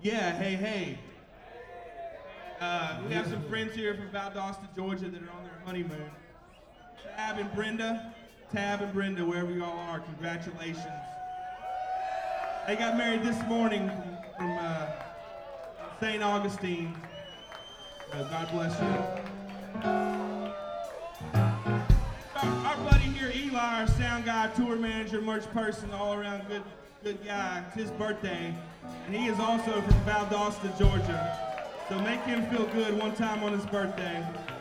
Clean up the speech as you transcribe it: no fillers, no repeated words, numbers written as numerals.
Yeah, hey, hey. We have some friends here from Valdosta, Georgia that are on their honeymoon. Tab and Brenda, wherever y'all are, congratulations. They got married this morning from St. Augustine. God bless you. Our buddy here, Eli, our sound guy, tour manager, merch person, all around good guy. It's his birthday, and he is also from Valdosta, Georgia. So make him feel good one time on his birthday.